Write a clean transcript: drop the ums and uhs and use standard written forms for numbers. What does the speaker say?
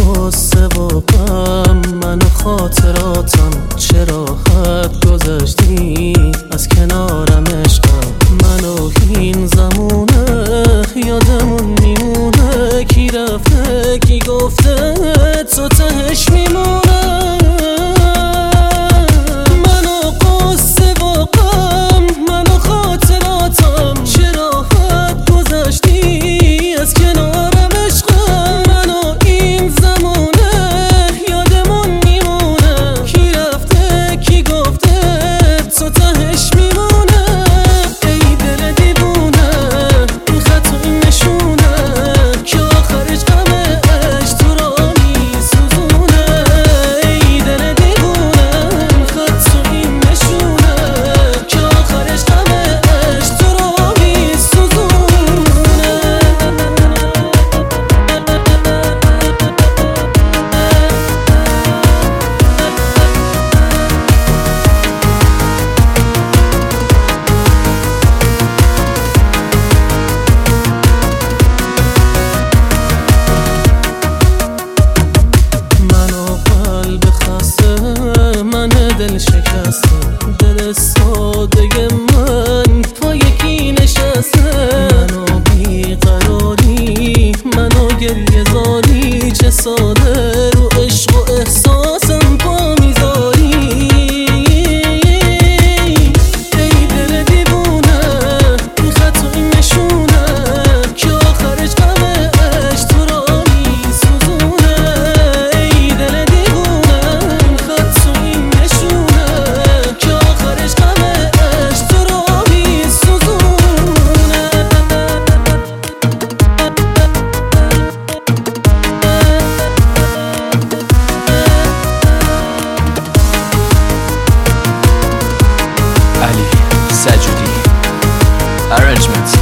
قصه و غم من و خاطراتم، چرا حد گذشتی از کنارم عشقم. منو این زمونه یادمون میمونه، کی رفته کی گفته تو تهش میمونه. منو قصه و غم من و خاطراتم، چرا حد گذشتی از کنارم عشقم. منو این زمونه یادمون میمونه، کی رفته کی گفته تو تهش میمونه. ای دل دیوونه این خط و این نشونه که آخرش غم عشق تو را میسوزونه. ای دل دیوونه این خط و این نشونه که آخرش غم عشق تو را میسوزونه. دل شکسته، دل ساده من پای کی نشسته. منو بیقراری منو گریه زاری، چه ساده رو عشق و احساسم پا میذاری. ای دل دیوونه این خط و این نشونه که آخرش غم عشق تو را میسوزونه. ای دل دیوونه این خط و این نشونه که آخرش غم عشق تو را میسوزونه. علی سجودی Arrangements